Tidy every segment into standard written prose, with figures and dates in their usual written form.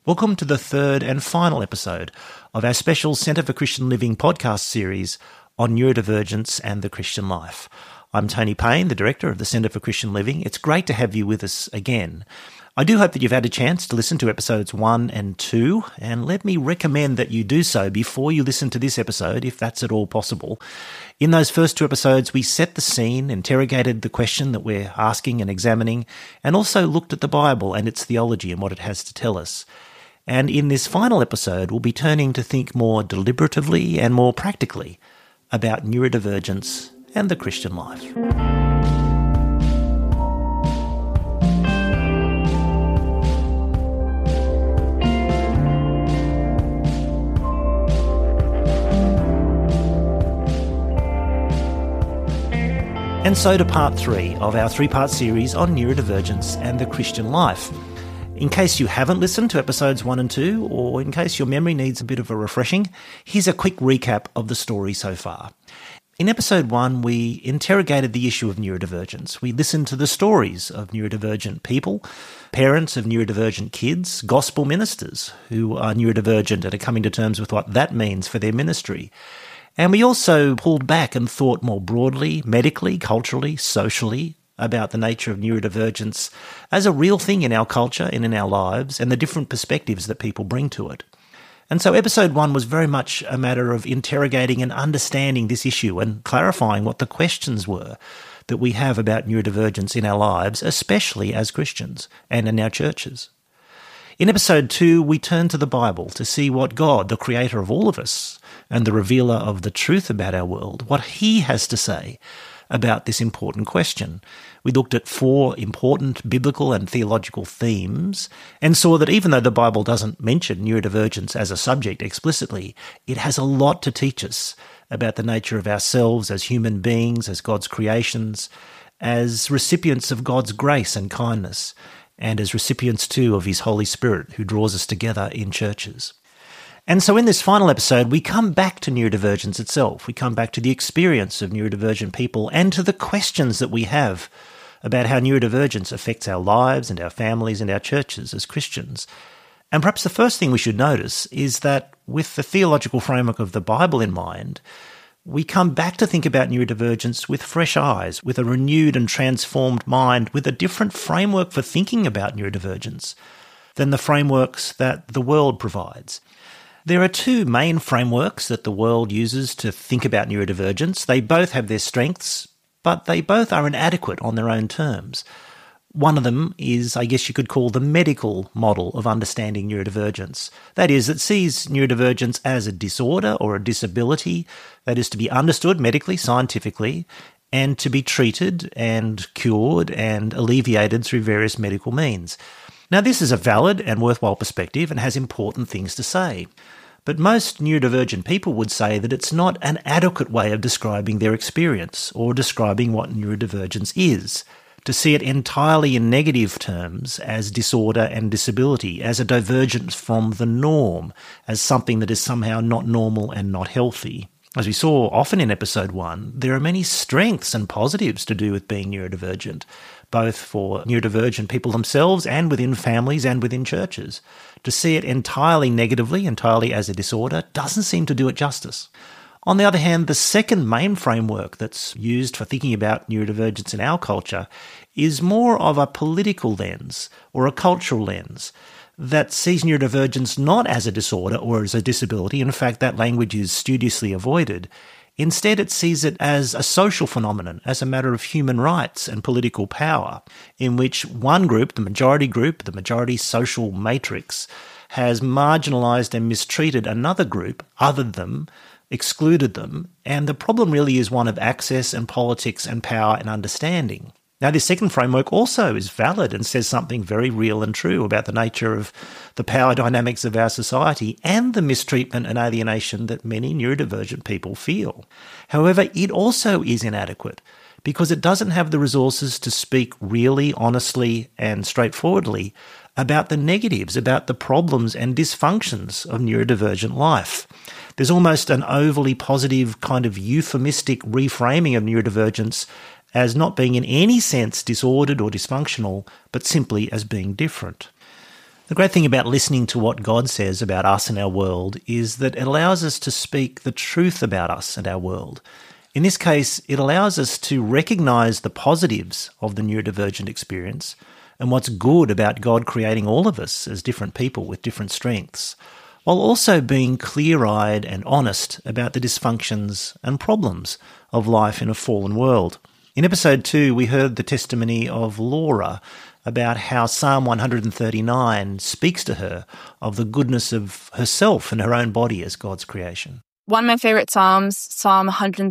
Welcome to the third and final episode of our special Centre for Christian Living podcast series on neurodivergence and the Christian life. I'm Tony Payne, the Director of the Centre for Christian Living. It's great to have you with us again. I do hope that you've had a chance to listen to episodes 1 and 2, and let me recommend that you do so before you listen to this episode, if that's at all possible. In those first 2 episodes, we set the scene, interrogated the question that we're asking and examining, and also looked at the Bible and its theology and what it has to tell us. And in this final episode, we'll be turning to think more deliberatively and more practically about neurodivergence and the Christian life. And so to part 3 of our 3-part series on neurodivergence and the Christian life. In case you haven't listened to episodes 1 and 2, or in case your memory needs a bit of a refreshing, here's a quick recap of the story so far. In episode 1, we interrogated the issue of neurodivergence. We listened to the stories of neurodivergent people, parents of neurodivergent kids, gospel ministers who are neurodivergent and are coming to terms with what that means for their ministry. And we also pulled back and thought more broadly, medically, culturally, socially, about the nature of neurodivergence as a real thing in our culture and in our lives and the different perspectives that people bring to it. And so episode 1 was very much a matter of interrogating and understanding this issue and clarifying what the questions were that we have about neurodivergence in our lives, especially as Christians and in our churches. In episode 2, we turned to the Bible to see what God, the creator of all of us and the revealer of the truth about our world, what he has to say about this important question. We looked at 4 important biblical and theological themes and saw that even though the Bible doesn't mention neurodivergence as a subject explicitly, it has a lot to teach us about the nature of ourselves as human beings, as God's creations, as recipients of God's grace and kindness, and as recipients too of his Holy Spirit who draws us together in churches. And so in this final episode, we come back to neurodivergence itself. We come back to the experience of neurodivergent people and to the questions that we have about how neurodivergence affects our lives and our families and our churches as Christians. And perhaps the first thing we should notice is that with the theological framework of the Bible in mind, we come back to think about neurodivergence with fresh eyes, with a renewed and transformed mind, with a different framework for thinking about neurodivergence than the frameworks that the world provides. There are 2 main frameworks that the world uses to think about neurodivergence. They both have their strengths, but they both are inadequate on their own terms. One of them is, I guess you could call, the medical model of understanding neurodivergence. That is, it sees neurodivergence as a disorder or a disability that is to be understood medically, scientifically, and to be treated and cured and alleviated through various medical means. Now, this is a valid and worthwhile perspective and has important things to say. But most neurodivergent people would say that it's not an adequate way of describing their experience or describing what neurodivergence is. To see it entirely in negative terms as disorder and disability, as a divergence from the norm, as something that is somehow not normal and not healthy. As we saw often in episode 1, there are many strengths and positives to do with being neurodivergent, both for neurodivergent people themselves and within families and within churches. To see it entirely negatively, entirely as a disorder, doesn't seem to do it justice. On the other hand, the second main framework that's used for thinking about neurodivergence in our culture is more of a political lens or a cultural lens that sees neurodivergence not as a disorder or as a disability. In fact, that language is studiously avoided. Instead, it sees it as a social phenomenon, as a matter of human rights and political power, in which one group, the majority social matrix, has marginalised and mistreated another group, othered them, excluded them, and the problem really is one of access and politics and power and understanding. Now, this second framework also is valid and says something very real and true about the nature of the power dynamics of our society and the mistreatment and alienation that many neurodivergent people feel. However, it also is inadequate because it doesn't have the resources to speak really, honestly, and straightforwardly about the negatives, about the problems and dysfunctions of neurodivergent life. There's almost an overly positive kind of euphemistic reframing of neurodivergence as not being in any sense disordered or dysfunctional, but simply as being different. The great thing about listening to what God says about us and our world is that it allows us to speak the truth about us and our world. In this case, it allows us to recognise the positives of the neurodivergent experience and what's good about God creating all of us as different people with different strengths, while also being clear-eyed and honest about the dysfunctions and problems of life in a fallen world. In episode 2, we heard the testimony of Laura about how Psalm 139 speaks to her of the goodness of herself and her own body as God's creation. One of my favorite Psalms, Psalm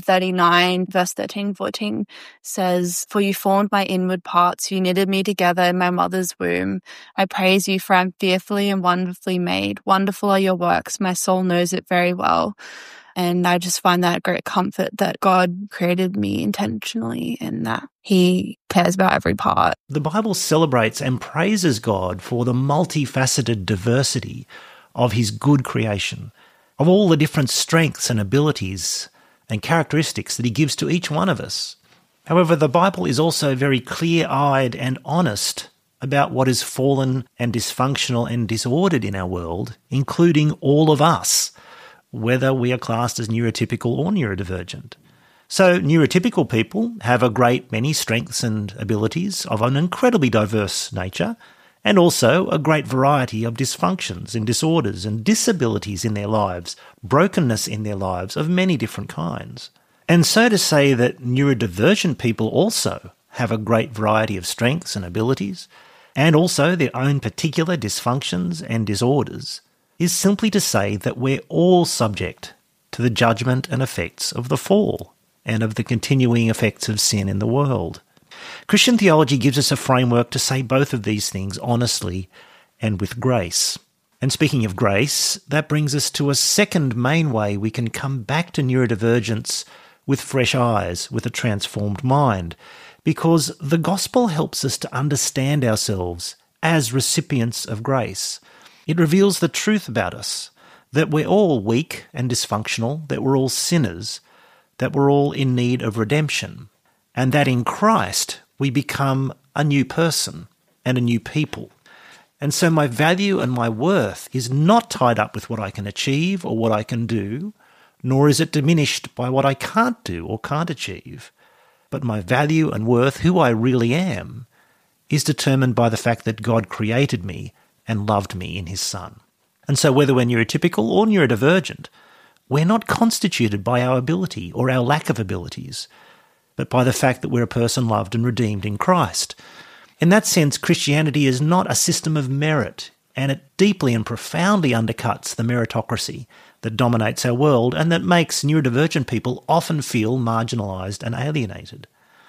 139, verse 13-14, says, "For you formed my inward parts, you knitted me together in my mother's womb. I praise you, for I am fearfully and wonderfully made. Wonderful are your works, my soul knows it very well." And I just find that a great comfort that God created me intentionally and that He cares about every part. The Bible celebrates and praises God for the multifaceted diversity of His good creation, of all the different strengths and abilities and characteristics that He gives to each one of us. However, the Bible is also very clear-eyed and honest about what is fallen and dysfunctional and disordered in our world, including all of us, whether we are classed as neurotypical or neurodivergent. So neurotypical people have a great many strengths and abilities of an incredibly diverse nature, and also a great variety of dysfunctions and disorders and disabilities in their lives, brokenness in their lives of many different kinds. And so to say that neurodivergent people also have a great variety of strengths and abilities, and also their own particular dysfunctions and disorders, is simply to say that we're all subject to the judgment and effects of the fall and of the continuing effects of sin in the world. Christian theology gives us a framework to say both of these things honestly and with grace. And speaking of grace, that brings us to a second main way we can come back to neurodivergence with fresh eyes, with a transformed mind, because the gospel helps us to understand ourselves as recipients of grace. It reveals the truth about us, that we're all weak and dysfunctional, that we're all sinners, that we're all in need of redemption, and that in Christ we become a new person and a new people. And so my value and my worth is not tied up with what I can achieve or what I can do, nor is it diminished by what I can't do or can't achieve. But my value and worth, who I really am, is determined by the fact that God created me and loved me in His Son. And so whether we're neurotypical or neurodivergent, we're not constituted by our ability or our lack of abilities, but by the fact that we're a person loved and redeemed in Christ. In that sense, Christianity is not a system of merit, and it deeply and profoundly undercuts the meritocracy that dominates our world and that makes neurodivergent people often feel marginalised and alienated.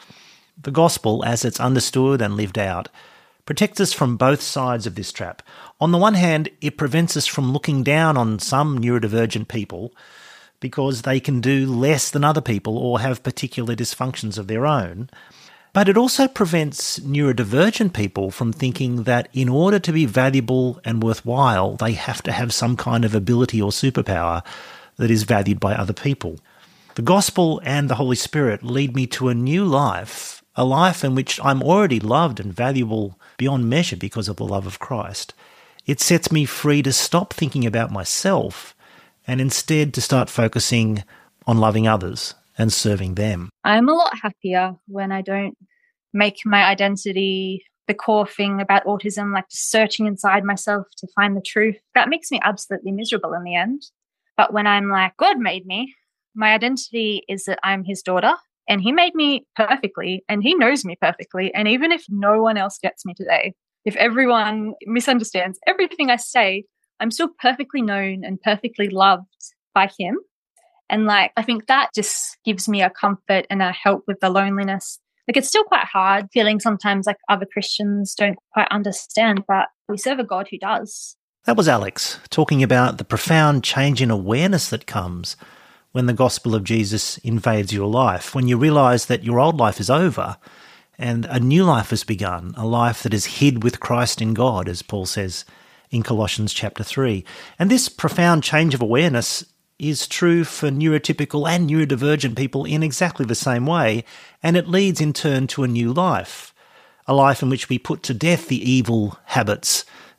The gospel, as it's understood and lived out, protects us from both sides of this trap. On the one hand, it prevents us from looking down on some neurodivergent people because they can do less than other people or have particular dysfunctions of their own. But it also prevents neurodivergent people from thinking that in order to be valuable and worthwhile, they have to have some kind of ability or superpower that is valued by other people. The gospel and the Holy Spirit lead me to a new life, a life in which I'm already loved and valuable beyond measure because of the love of Christ. It sets me free to stop thinking about myself and instead to start focusing on loving others and serving them. I'm a lot happier when I don't make my identity the core thing about autism, like searching inside myself to find the truth. That makes me absolutely miserable in the end. But when I'm like, God made me, my identity is that I'm His daughter, and He made me perfectly, and He knows me perfectly. And even if no one else gets me today, if everyone misunderstands everything I say, I'm still perfectly known and perfectly loved by Him. And I think that just gives me a comfort and a help with the loneliness. It's still quite hard feeling sometimes like other Christians don't quite understand, but we serve a God who does. That was Alex talking about the profound change in awareness that comes when the gospel of Jesus invades your life, when you realise that your old life is over and a new life has begun, a life that is hid with Christ in God, as Paul says in Colossians chapter 3. And this profound change of awareness is true for neurotypical and neurodivergent people in exactly the same way, and it leads in turn to a new life, a life in which we put to death the evil habits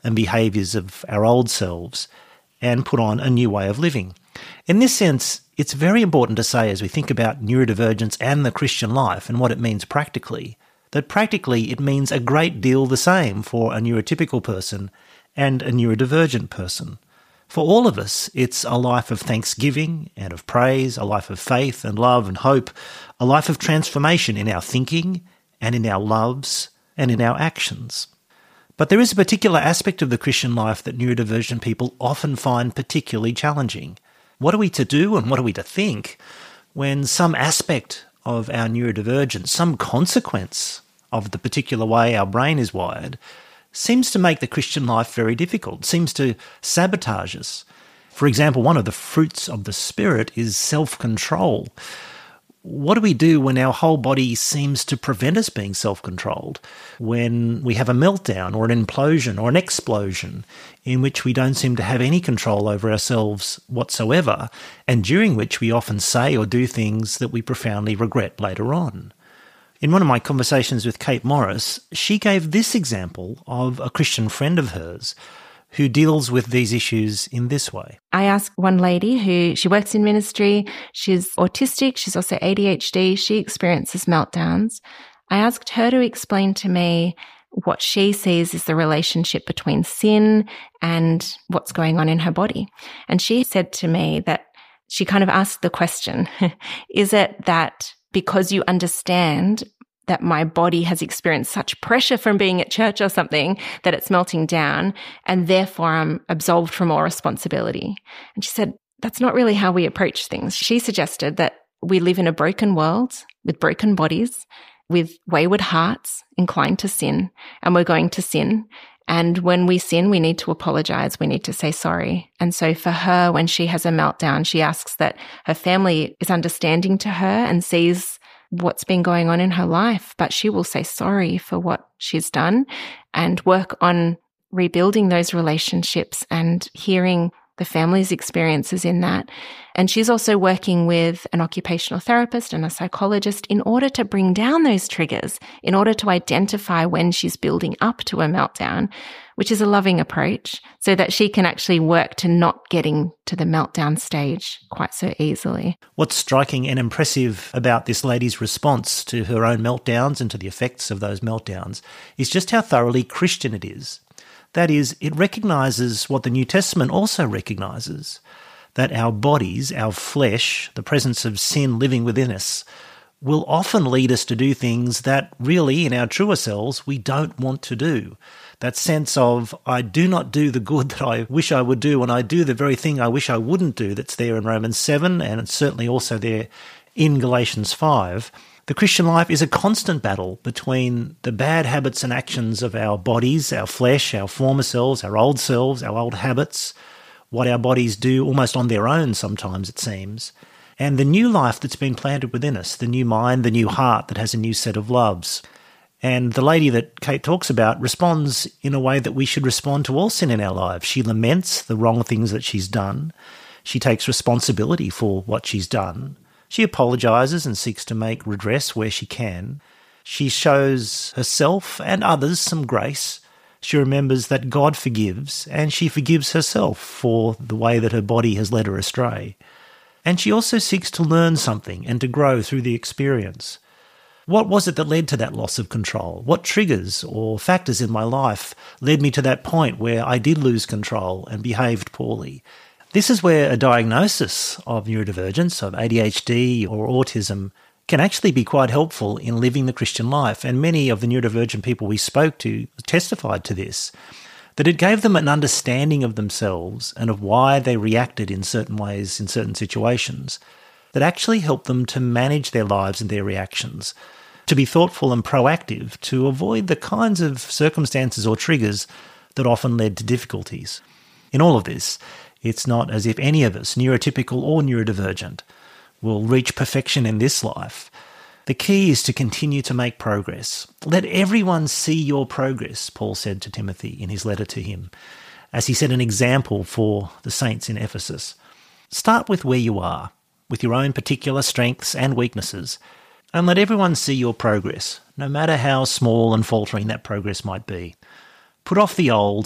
and behaviours of our old selves and put on a new way of living. In this sense, it's very important to say, as we think about neurodivergence and the Christian life and what it means practically, that practically it means a great deal the same for a neurotypical person and a neurodivergent person. For all of us, it's a life of thanksgiving and of praise, a life of faith and love and hope, a life of transformation in our thinking and in our loves and in our actions. But there is a particular aspect of the Christian life that neurodivergent people often find particularly challenging. What are we to do and what are we to think when some aspect of our neurodivergence, some consequence of the particular way our brain is wired, seems to make the Christian life very difficult, seems to sabotage us? For example, one of the fruits of the Spirit is self-control. What do we do when our whole body seems to prevent us being self-controlled? When we have a meltdown or an implosion or an explosion in which we don't seem to have any control over ourselves whatsoever, and during which we often say or do things that we profoundly regret later on? In one of my conversations with Kate Morris, she gave this example of a Christian friend of hers who deals with these issues in this way. I asked one lady she works in ministry, she's autistic, she's also ADHD, she experiences meltdowns. I asked her to explain to me what she sees is the relationship between sin and what's going on in her body. And she said to me that she kind of asked the question, is it that because you understand that my body has experienced such pressure from being at church or something that it's melting down, and therefore I'm absolved from all responsibility? And she said, that's not really how we approach things. She suggested that we live in a broken world with broken bodies, with wayward hearts inclined to sin, and we're going to sin. And when we sin, we need to apologize. We need to say sorry. And so for her, when she has a meltdown, she asks that her family is understanding to her and sees what's been going on in her life, but she will say sorry for what she's done and work on rebuilding those relationships and hearing the family's experiences in that. And she's also working with an occupational therapist and a psychologist in order to bring down those triggers, in order to identify when she's building up to a meltdown, which is a loving approach, so that she can actually work to not getting to the meltdown stage quite so easily. What's striking and impressive about this lady's response to her own meltdowns and to the effects of those meltdowns is just how thoroughly Christian it is. That is, it recognises what the New Testament also recognises, that our bodies, our flesh, the presence of sin living within us, will often lead us to do things that really, in our truer selves, we don't want to do. That sense of, I do not do the good that I wish I would do, and I do the very thing I wish I wouldn't do, that's there in Romans 7, and it's certainly also there in Galatians 5. The Christian life is a constant battle between the bad habits and actions of our bodies, our flesh, our former selves, our old habits, what our bodies do almost on their own sometimes, it seems, and the new life that's been planted within us, the new mind, the new heart that has a new set of loves. And the lady that Kate talks about responds in a way that we should respond to all sin in our lives. She laments the wrong things that she's done. She takes responsibility for what she's done. She apologises and seeks to make redress where she can. She shows herself and others some grace. She remembers that God forgives, and she forgives herself for the way that her body has led her astray. And she also seeks to learn something and to grow through the experience. What was it that led to that loss of control? What triggers or factors in my life led me to that point where I did lose control and behaved poorly? This is where a diagnosis of neurodivergence, of ADHD or autism, can actually be quite helpful in living the Christian life. And many of the neurodivergent people we spoke to testified to this, that it gave them an understanding of themselves and of why they reacted in certain ways in certain situations that actually helped them to manage their lives and their reactions, to be thoughtful and proactive, to avoid the kinds of circumstances or triggers that often led to difficulties. In all of this, it's not as if any of us, neurotypical or neurodivergent, will reach perfection in this life. The key is to continue to make progress. Let everyone see your progress, Paul said to Timothy in his letter to him, as he set an example for the saints in Ephesus. Start with where you are, with your own particular strengths and weaknesses, and let everyone see your progress, no matter how small and faltering that progress might be. Put off the old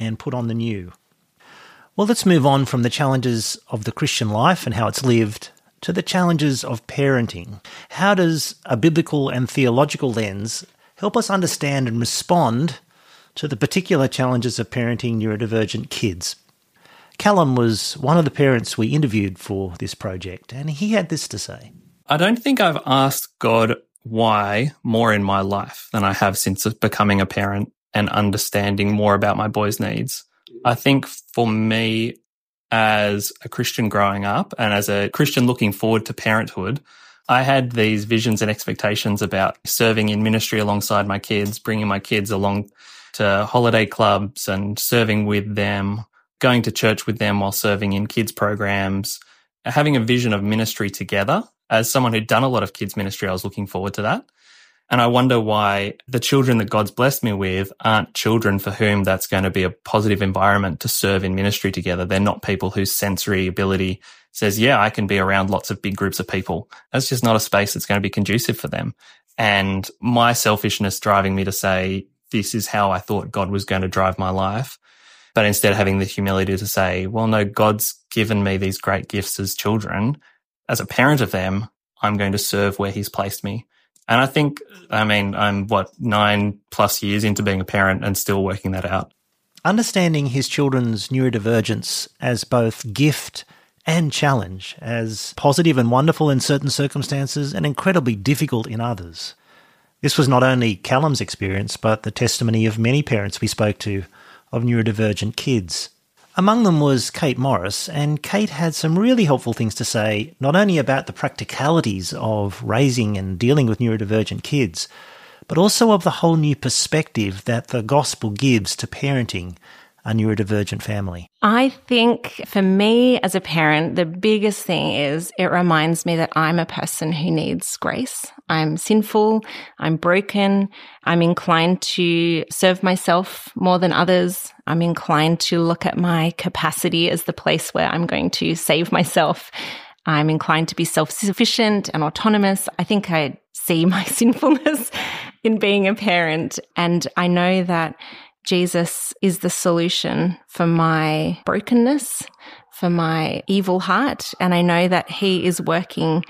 and put on the new. Well, let's move on from the challenges of the Christian life and how it's lived to the challenges of parenting. How does a biblical and theological lens help us understand and respond to the particular challenges of parenting neurodivergent kids? Callum was one of the parents we interviewed for this project, and he had this to say. I don't think I've asked God why more in my life than I have since becoming a parent and understanding more about my boys' needs. I think for me, as a Christian growing up and as a Christian looking forward to parenthood, I had these visions and expectations about serving in ministry alongside my kids, bringing my kids along to holiday clubs and serving with them, going to church with them while serving in kids programs, having a vision of ministry together. As someone who'd done a lot of kids ministry, I was looking forward to that. And I wonder why the children that God's blessed me with aren't children for whom that's going to be a positive environment to serve in ministry together. They're not people whose sensory ability says, yeah, I can be around lots of big groups of people. That's just not a space that's going to be conducive for them. And my selfishness driving me to say, this is how I thought God was going to drive my life. But instead having the humility to say, well, no, God's given me these great gifts as children. As a parent of them, I'm going to serve where he's placed me. And I think, I'm 9+ years into being a parent and still working that out. Understanding his children's neurodivergence as both gift and challenge, as positive and wonderful in certain circumstances and incredibly difficult in others. This was not only Callum's experience, but the testimony of many parents we spoke to of neurodivergent kids. Among them was Kate Morris, and Kate had some really helpful things to say, not only about the practicalities of raising and dealing with neurodivergent kids, but also of the whole new perspective that the gospel gives to parenting a neurodivergent family. I think for me as a parent, the biggest thing is it reminds me that I'm a person who needs grace. I'm sinful, I'm broken, I'm inclined to serve myself more than others. I'm inclined to look at my capacity as the place where I'm going to save myself. I'm inclined to be self-sufficient and autonomous. I think I see my sinfulness in being a parent, and I know that Jesus is the solution for my brokenness, for my evil heart, and I know that he is working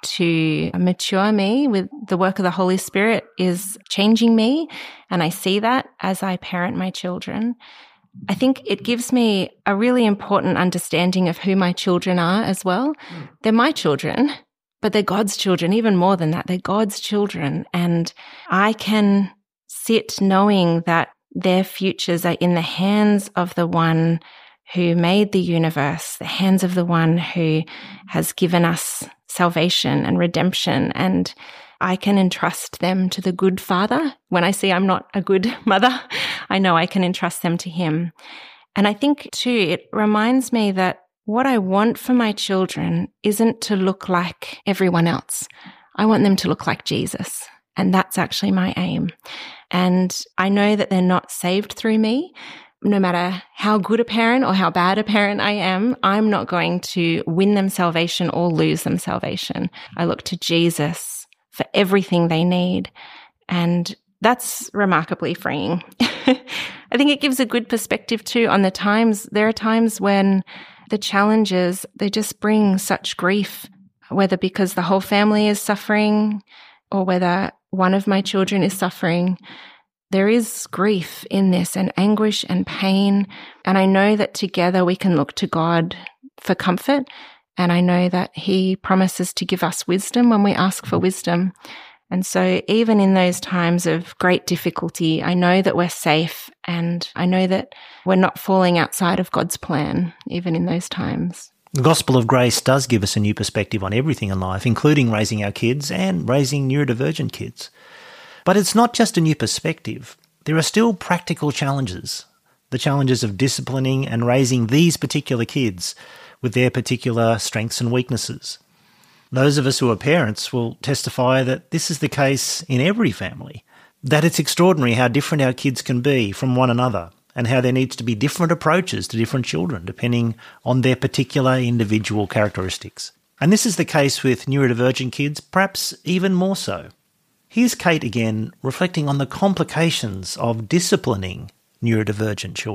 to mature me with the work of the Holy Spirit is changing me, and I see that as I parent my children. I think it gives me a really important understanding of who my children are as well. They're my children, but they're God's children. Even more than that, they're God's children, and I can sit knowing that their futures are in the hands of the one who made the universe, the hands of the one who has given us salvation and redemption. And I can entrust them to the good Father. When I see I'm not a good mother, I know I can entrust them to him. And I think too, it reminds me that what I want for my children isn't to look like everyone else. I want them to look like Jesus. And that's actually my aim. And I know that they're not saved through me. No matter how good a parent or how bad a parent I am, I'm not going to win them salvation or lose them salvation. I look to Jesus for everything they need. And that's remarkably freeing. I think it gives a good perspective too on the times. There are times when the challenges, they just bring such grief, whether because the whole family is suffering or whether one of my children is suffering. There is grief in this and anguish and pain. And I know that together we can look to God for comfort. And I know that he promises to give us wisdom when we ask for wisdom. And so even in those times of great difficulty, I know that we're safe and I know that we're not falling outside of God's plan, even in those times. The Gospel of Grace does give us a new perspective on everything in life, including raising our kids and raising neurodivergent kids. But it's not just a new perspective. There are still practical challenges, the challenges of disciplining and raising these particular kids with their particular strengths and weaknesses. Those of us who are parents will testify that this is the case in every family, that it's extraordinary how different our kids can be from one another, and how there needs to be different approaches to different children depending on their particular individual characteristics. And this is the case with neurodivergent kids, perhaps even more so. Here's Kate again reflecting on the complications of disciplining neurodivergent children.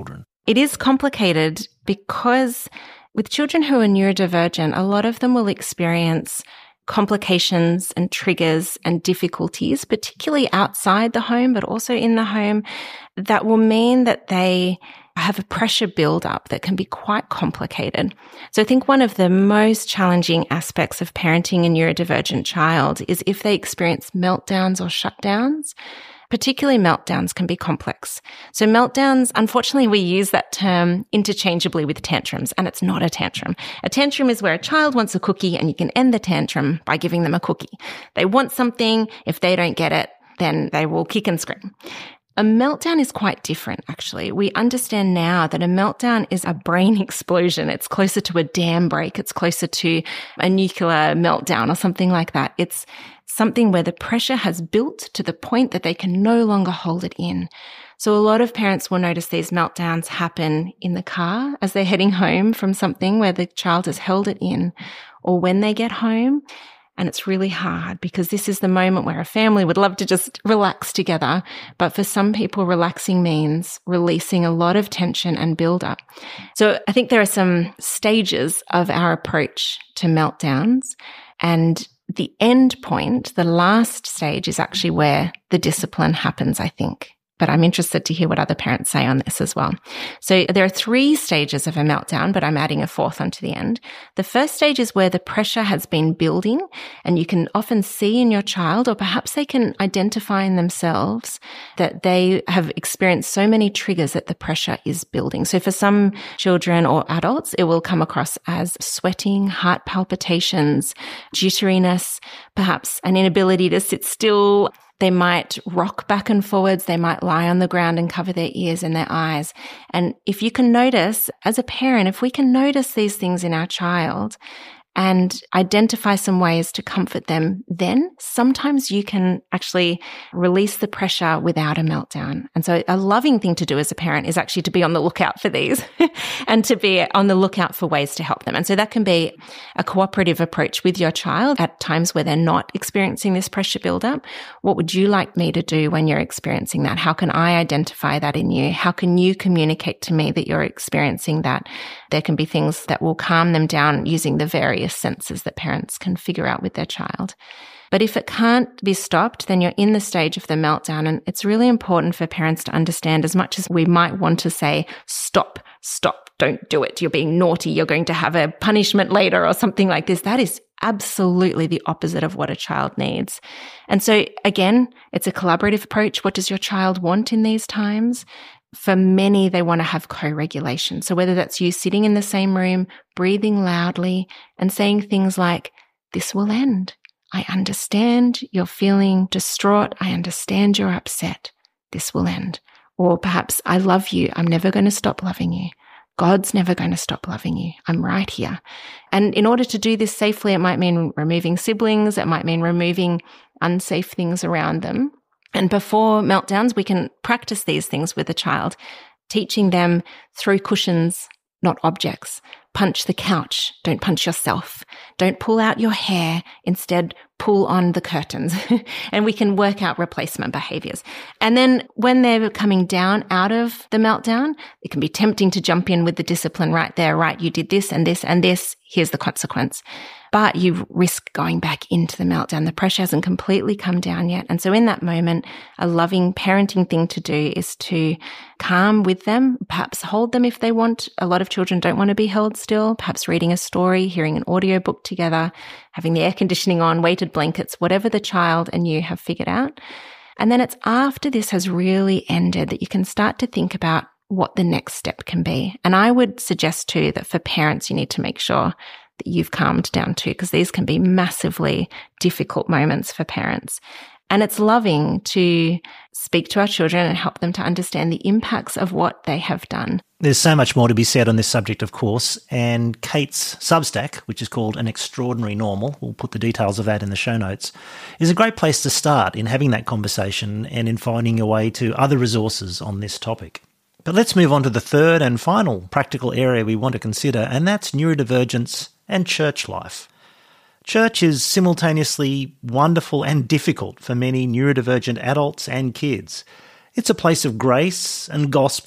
It is complicated because with children who are neurodivergent, a lot of them will experience complications and triggers and difficulties, particularly outside the home, but also in the home, that will mean that they have a pressure build-up that can be quite complicated. So I think one of the most challenging aspects of parenting a neurodivergent child is if they experience meltdowns or shutdowns. Particularly meltdowns can be complex. So meltdowns, unfortunately, we use that term interchangeably with tantrums, and it's not a tantrum. A tantrum is where a child wants a cookie and you can end the tantrum by giving them a cookie. They want something. If they don't get it, then they will kick and scream. A meltdown is quite different, actually. We understand now that a meltdown is a brain explosion. It's closer to a dam break. It's closer to a nuclear meltdown or something like that. It's something where the pressure has built to the point that they can no longer hold it in. So a lot of parents will notice these meltdowns happen in the car as they're heading home from something where the child has held it in, or when they get home. And it's really hard because this is the moment where a family would love to just relax together. But for some people, relaxing means releasing a lot of tension and build up. So I think there are some stages of our approach to meltdowns. And the end point, the last stage, is actually where the discipline happens, I think. But I'm interested to hear what other parents say on this as well. So there are 3 stages of a meltdown, but I'm adding a 4th onto the end. The first stage is where the pressure has been building, and you can often see in your child, or perhaps they can identify in themselves, that they have experienced so many triggers that the pressure is building. So for some children or adults, it will come across as sweating, heart palpitations, jitteriness, perhaps an inability to sit still. They might rock back and forwards. They might lie on the ground and cover their ears and their eyes. And if you can notice, as a parent, if we can notice these things in our child and identify some ways to comfort them, then sometimes you can actually release the pressure without a meltdown. And so a loving thing to do as a parent is actually to be on the lookout for these and to be on the lookout for ways to help them. And so that can be a cooperative approach with your child at times where they're not experiencing this pressure buildup. What would you like me to do when you're experiencing that? How can I identify that in you? How can you communicate to me that you're experiencing that? There can be things that will calm them down using the various senses that parents can figure out with their child. But if it can't be stopped, then you're in the stage of the meltdown. And it's really important for parents to understand, as much as we might want to say, stop, don't do it. You're being naughty. You're going to have a punishment later or something like this. That is absolutely the opposite of what a child needs. And so again, it's a collaborative approach. What does your child want in these times? For many, they want to have co-regulation. So whether that's you sitting in the same room, breathing loudly and saying things like, this will end. I understand you're feeling distraught. I understand you're upset. This will end. Or perhaps, I love you. I'm never going to stop loving you. God's never going to stop loving you. I'm right here. And in order to do this safely, it might mean removing siblings. It might mean removing unsafe things around them. And before meltdowns, we can practice these things with a child, teaching them throw cushions, not objects. Punch the couch. Don't punch yourself. Don't pull out your hair. Instead, pull on the curtains. And we can work out replacement behaviors. And then when they're coming down out of the meltdown, it can be tempting to jump in with the discipline right there. Right, you did this and this and this. Here's the consequence. But you risk going back into the meltdown. The pressure hasn't completely come down yet. And so in that moment, a loving parenting thing to do is to calm with them, perhaps hold them if they want. A lot of children don't want to be held still, perhaps reading a story, hearing an audiobook together, having the air conditioning on, weighted blankets, whatever the child and you have figured out. And then it's after this has really ended that you can start to think about what the next step can be. And I would suggest too that for parents, you need to make sure that you've calmed down too, because these can be massively difficult moments for parents. And it's loving to speak to our children and help them to understand the impacts of what they have done. There's so much more to be said on this subject, of course, and Kate's Substack, which is called An Extraordinary Normal, we'll put the details of that in the show notes, is a great place to start in having that conversation and in finding your way to other resources on this topic. But let's move on to the third and final practical area we want to consider, and that's neurodivergence and church life. Church is simultaneously wonderful and difficult for many neurodivergent adults and kids. It's a place of grace and gospel,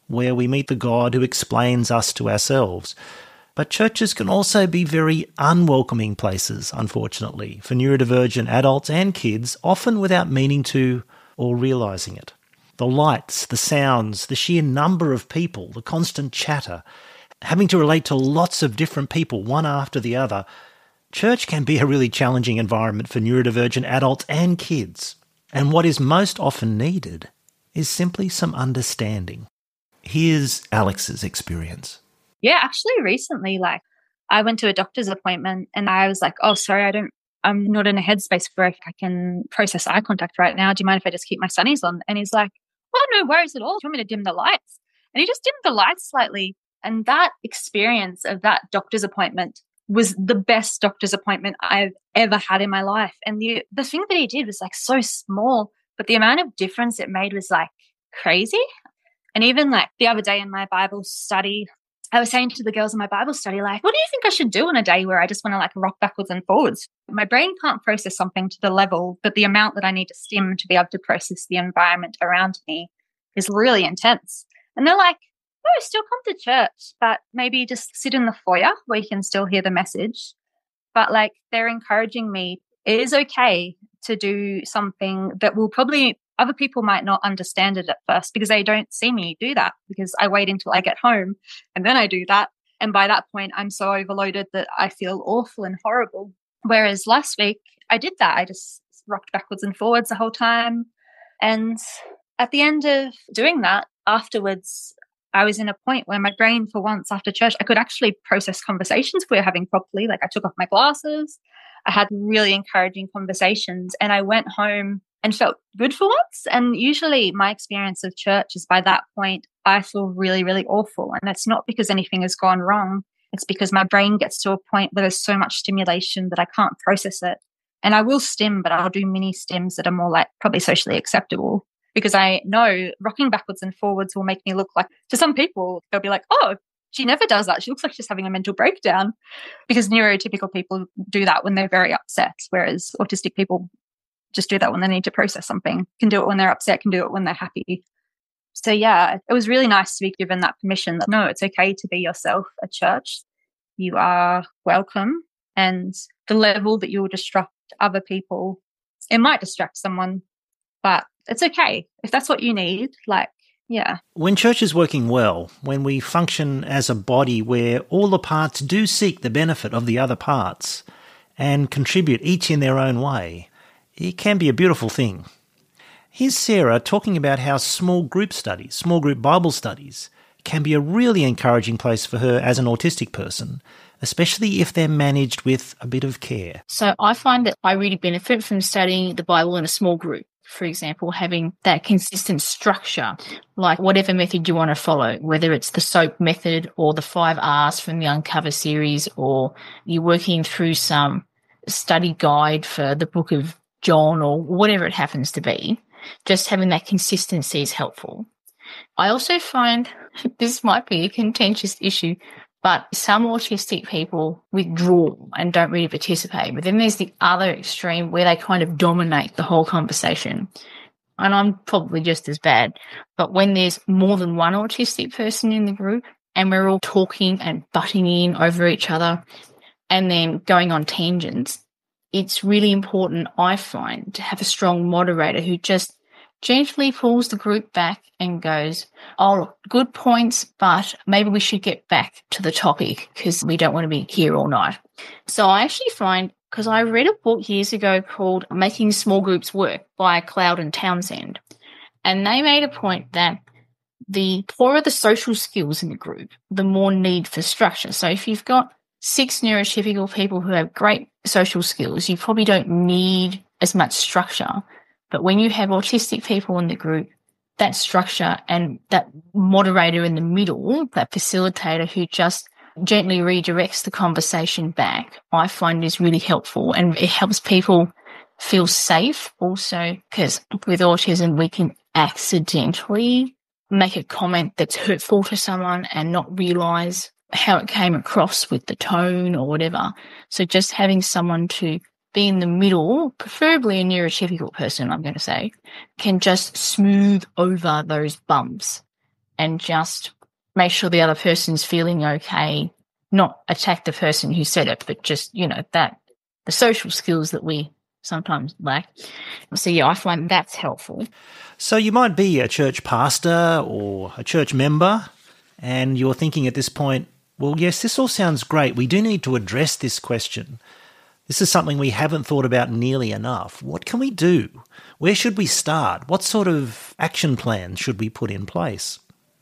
where we meet the God who explains us to ourselves. But churches can also be very unwelcoming places, unfortunately, for neurodivergent adults and kids, often without meaning to or realising it. The lights, the sounds, the sheer number of people, the constant chatter, having to relate to lots of different people, one after the other. Church can be a really challenging environment for neurodivergent adults and kids. And what is most often needed is simply some understanding. Here's Alex's experience. Yeah, actually recently, I went to a doctor's appointment and I was like, oh, sorry, I'm not in a headspace where I can process eye contact right now. Do you mind if I just keep my sunnies on? And he's like, oh, no worries at all. Do you want me to dim the lights? And he just dimmed the lights slightly. And that experience of that doctor's appointment was the best doctor's appointment I've ever had in my life. And the thing that he did was so small, but the amount of difference it made was crazy. And even the other day in my Bible study, I was saying to the girls in my Bible study, what do you think I should do on a day where I just want to rock backwards and forwards? My brain can't process something to the level, but the amount that I need to stim to be able to process the environment around me is really intense. And they're like, no, still come to church, but maybe just sit in the foyer where you can still hear the message. But they're encouraging me, it is okay to do something that will probably, other people might not understand it at first because they don't see me do that, because I wait until I get home and then I do that. And by that point, I'm so overloaded that I feel awful and horrible. Whereas last week, I did that. I just rocked backwards and forwards the whole time. And at the end of doing that, afterwards, I was in a point where my brain, for once after church, I could actually process conversations we were having properly. I took off my glasses. I had really encouraging conversations and I went home and felt good for once. And usually my experience of church is by that point, I feel really, really awful. And it's not because anything has gone wrong. It's because my brain gets to a point where there's so much stimulation that I can't process it. And I will stim, but I'll do mini stims that are more probably socially acceptable, because I know rocking backwards and forwards will make me look to some people, they'll be like, oh, she never does that. She looks like she's having a mental breakdown, because neurotypical people do that when they're very upset, whereas autistic people just do that when they need to process something, can do it when they're upset, can do it when they're happy. So yeah, it was really nice to be given that permission that no, it's okay to be yourself at church. You are welcome. And the level that you will distract other people, it might distract someone, but it's okay. If that's what you need, yeah. When church is working well, when we function as a body where all the parts do seek the benefit of the other parts and contribute each in their own way, it can be a beautiful thing. Here's Sarah talking about how small group studies, small group Bible studies, can be a really encouraging place for her as an autistic person, especially if they're managed with a bit of care. So I find that I really benefit from studying the Bible in a small group. For example, having that consistent structure, whatever method you want to follow, whether it's the SOAP method or the 5 R's from the Uncover series, or you're working through some study guide for the book of John or whatever it happens to be, just having that consistency is helpful. I also find this might be a contentious issue, but some autistic people withdraw and don't really participate. But then there's the other extreme where they kind of dominate the whole conversation. And I'm probably just as bad. But when there's more than one autistic person in the group and we're all talking and butting in over each other and then going on tangents, it's really important, I find, to have a strong moderator who just gently pulls the group back and goes, oh, good points, but maybe we should get back to the topic because we don't want to be here all night. So I actually find, because I read a book years ago called Making Small Groups Work by Cloud and Townsend, and they made a point that the poorer the social skills in the group, the more need for structure. So if you've got 6 neurotypical people who have great social skills, you probably don't need as much structure. But when you have autistic people in the group, that structure and that moderator in the middle, that facilitator who just gently redirects the conversation back, I find is really helpful. And it helps people feel safe also, because with autism, we can accidentally make a comment that's hurtful to someone and not realize how it came across with the tone or whatever. So just having someone to be in the middle, preferably a neurotypical person, I'm going to say, can just smooth over those bumps and just make sure the other person's feeling okay, not attack the person who said it, but just, that the social skills that we sometimes lack. So, I find that's helpful. So you might be a church pastor or a church member, and you're thinking at this point, well, yes, this all sounds great. We do need to address this question. This is something we haven't thought about nearly enough. What can we do? Where should we start? What sort of action plan should we put in place?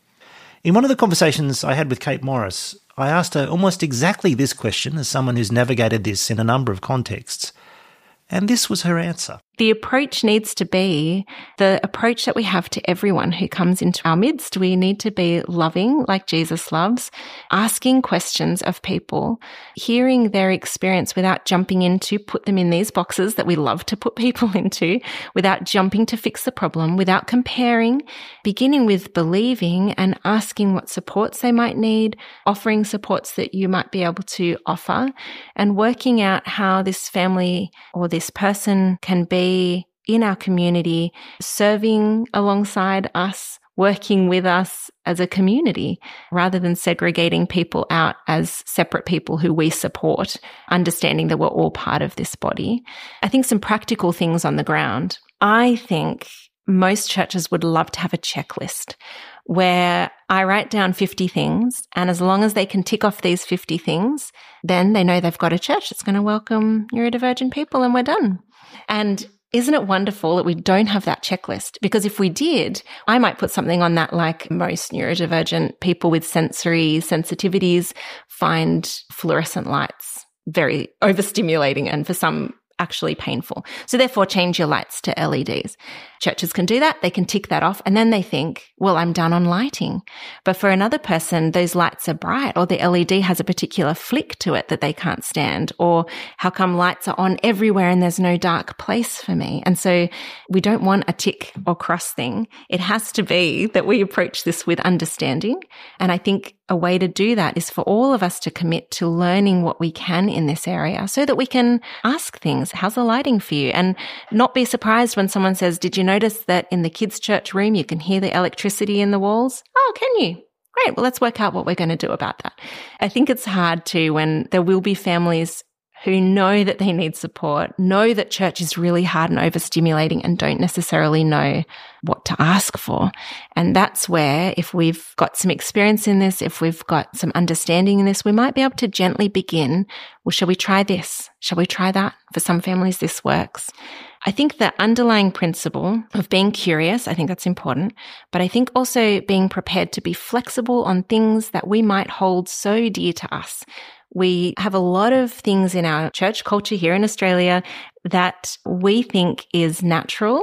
In one of the conversations I had with Kate Morris, I asked her almost exactly this question as someone who's navigated this in a number of contexts. And this was her answer. The approach needs to be the approach that we have to everyone who comes into our midst. We need to be loving like Jesus loves, asking questions of people, hearing their experience without jumping in to put them in these boxes that we love to put people into, without jumping to fix the problem, without comparing, beginning with believing and asking what supports they might need, offering supports that you might be able to offer, and working out how this family or this person can be in our community, serving alongside us, working with us as a community, rather than segregating people out as separate people who we support, understanding that we're all part of this body. I think some practical things on the ground. I think most churches would love to have a checklist where I write down 50 things, and as long as they can tick off these 50 things, then they know they've got a church that's going to welcome neurodivergent people, and we're done. And isn't it wonderful that we don't have that checklist? Because if we did, I might put something on that like most neurodivergent people with sensory sensitivities find fluorescent lights very overstimulating and for some actually painful. So therefore, change your lights to LEDs. Churches can do that. They can tick that off. And then they think, well, I'm done on lighting. But for another person, those lights are bright, or the LED has a particular flick to it that they can't stand. Or how come lights are on everywhere and there's no dark place for me? And so we don't want a tick or cross thing. It has to be that we approach this with understanding. And I think a way to do that is for all of us to commit to learning what we can in this area so that we can ask things. How's the lighting for you? And not be surprised when someone says, did you notice that in the kids' church room, you can hear the electricity in the walls? Oh, can you? Great. Well, let's work out what we're going to do about that. I think it's hard too when there will be families who know that they need support, know that church is really hard and overstimulating and don't necessarily know what to ask for. And that's where, if we've got some experience in this, if we've got some understanding in this, we might be able to gently begin, well, shall we try this? Shall we try that? For some families, this works. I think the underlying principle of being curious, I think that's important, but I think also being prepared to be flexible on things that we might hold so dear to us. We have a lot of things in our church culture here in Australia that we think is natural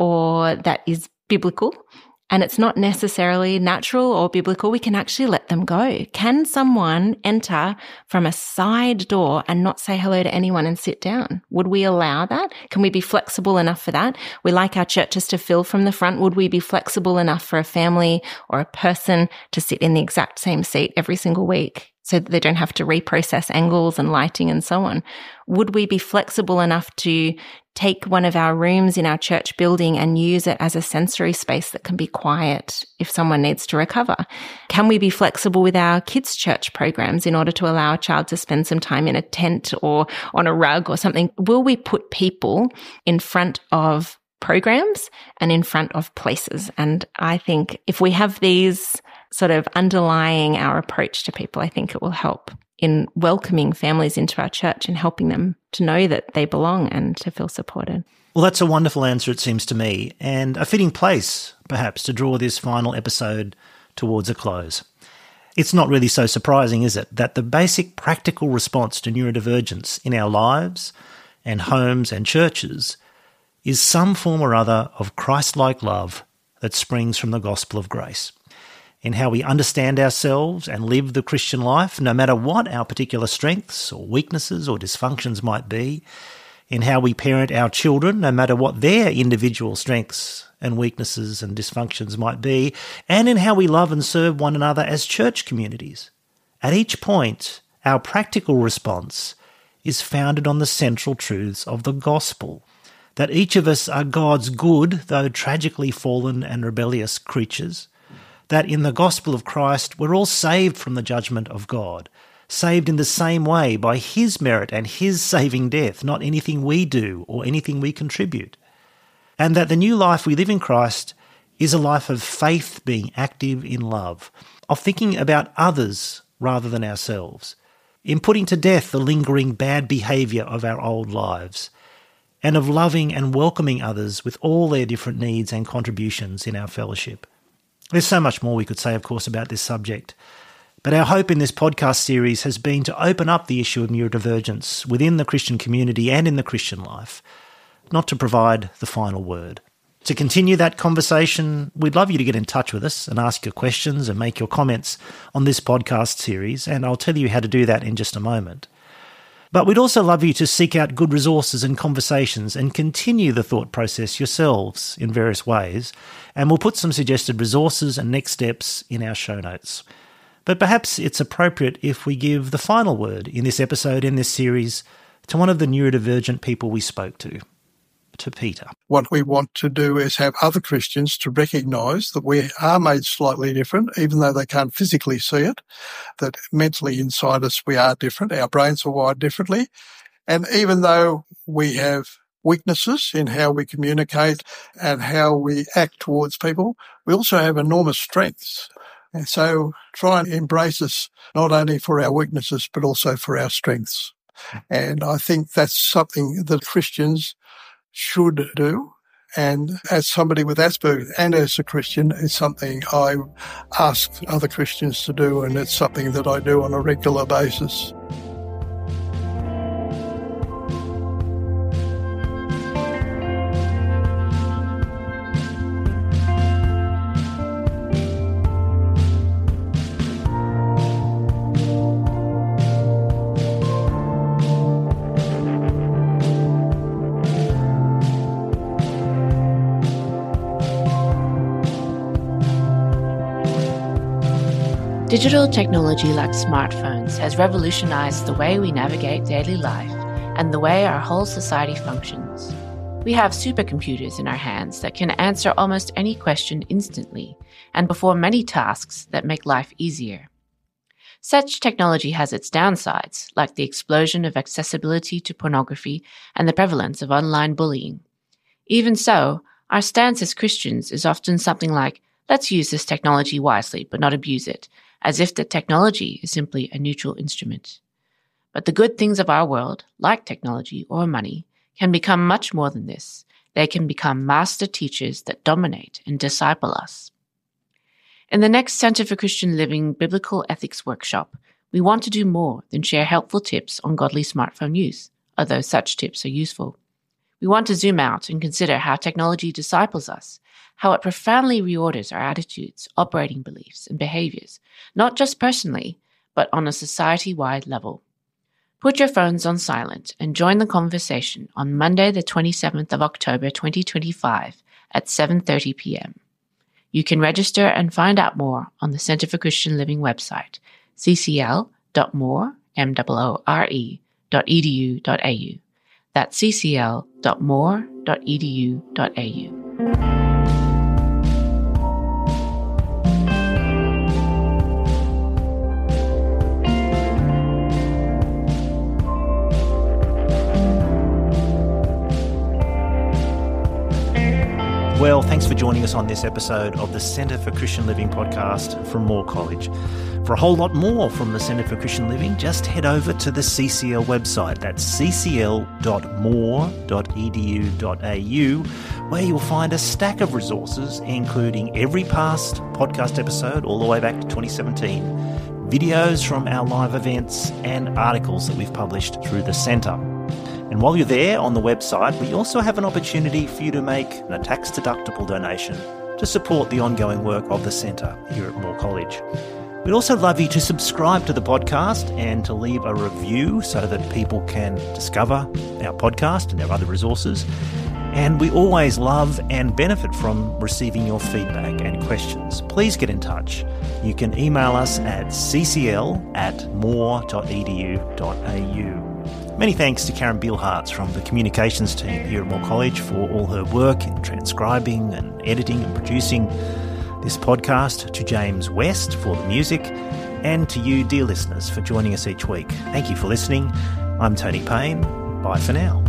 or that is biblical, and it's not necessarily natural or biblical. We can actually let them go. Can someone enter from a side door and not say hello to anyone and sit down? Would we allow that? Can we be flexible enough for that? We like our churches to fill from the front. Would we be flexible enough for a family or a person to sit in the exact same seat every single week, so that they don't have to reprocess angles and lighting and so on? Would we be flexible enough to take one of our rooms in our church building and use it as a sensory space that can be quiet if someone needs to recover? Can we be flexible with our kids' church programs in order to allow a child to spend some time in a tent or on a rug or something? Will we put people in front of programs and in front of places? And I think if we have these sort of underlying our approach to people, I think it will help in welcoming families into our church and helping them to know that they belong and to feel supported. Well, that's a wonderful answer, it seems to me, and a fitting place, perhaps, to draw this final episode towards a close. It's not really so surprising, is it, that the basic practical response to neurodivergence in our lives and homes and churches is some form or other of Christ-like love that springs from the gospel of grace. In how we understand ourselves and live the Christian life, no matter what our particular strengths or weaknesses or dysfunctions might be, in how we parent our children, no matter what their individual strengths and weaknesses and dysfunctions might be, and in how we love and serve one another as church communities. At each point, our practical response is founded on the central truths of the gospel, that each of us are God's good, though tragically fallen and rebellious creatures, that in the gospel of Christ we're all saved from the judgment of God, saved in the same way by his merit and his saving death, not anything we do or anything we contribute. And that the new life we live in Christ is a life of faith being active in love, of thinking about others rather than ourselves, in putting to death the lingering bad behaviour of our old lives, and of loving and welcoming others with all their different needs and contributions in our fellowship. There's so much more we could say, of course, about this subject, but our hope in this podcast series has been to open up the issue of neurodivergence within the Christian community and in the Christian life, not to provide the final word. To continue that conversation, we'd love you to get in touch with us and ask your questions and make your comments on this podcast series, and I'll tell you how to do that in just a moment. But we'd also love you to seek out good resources and conversations and continue the thought process yourselves in various ways, and we'll put some suggested resources and next steps in our show notes. But perhaps it's appropriate if we give the final word in this episode, in this series, to one of the neurodivergent people we spoke to Peter. What we want to do is have other Christians to recognise that we are made slightly different, even though they can't physically see it, that mentally inside us we are different, our brains are wired differently, and even though we have weaknesses in how we communicate and how we act towards people, we also have enormous strengths. And so try and embrace us not only for our weaknesses but also for our strengths. And I think that's something that Christians should do. And as somebody with Asperger's and as a Christian, it's something I ask other Christians to do, and it's something that I do on a regular basis. Digital technology like smartphones has revolutionized the way we navigate daily life and the way our whole society functions. We have supercomputers in our hands that can answer almost any question instantly and perform many tasks that make life easier. Such technology has its downsides, like the explosion of accessibility to pornography and the prevalence of online bullying. Even so, our stance as Christians is often something like, let's use this technology wisely but not abuse it, as if the technology is simply a neutral instrument. But the good things of our world, like technology or money, can become much more than this. They can become master teachers that dominate and disciple us. In the next Centre for Christian Living Biblical Ethics workshop, we want to do more than share helpful tips on godly smartphone use, although such tips are useful. We want to zoom out and consider how technology disciples us, how it profoundly reorders our attitudes, operating beliefs, and behaviors, not just personally, but on a society-wide level. Put your phones on silent and join the conversation on Monday, the 27th of October 2025 at 7:30 p.m. You can register and find out more on the Centre for Christian Living website, ccl.more.edu.au. That's ccl.more.edu.au. Well, thanks for joining us on this episode of the Centre for Christian Living podcast from Moore College. For a whole lot more from the Centre for Christian Living, just head over to the CCL website. That's ccl.more.edu.au, where you'll find a stack of resources, including every past podcast episode all the way back to 2017, videos from our live events, and articles that we've published through the Centre. And while you're there on the website, we also have an opportunity for you to make a tax-deductible donation to support the ongoing work of the Centre here at Moore College. We'd also love you to subscribe to the podcast and to leave a review so that people can discover our podcast and our other resources. And we always love and benefit from receiving your feedback and questions. Please get in touch. You can email us at ccl@more.edu.au. Many thanks to Karen Bielhartz from the communications team here at Moore College for all her work in transcribing and editing and producing this podcast, to James West for the music, and to you, dear listeners, for joining us each week. Thank you for listening. I'm Tony Payne. Bye for now.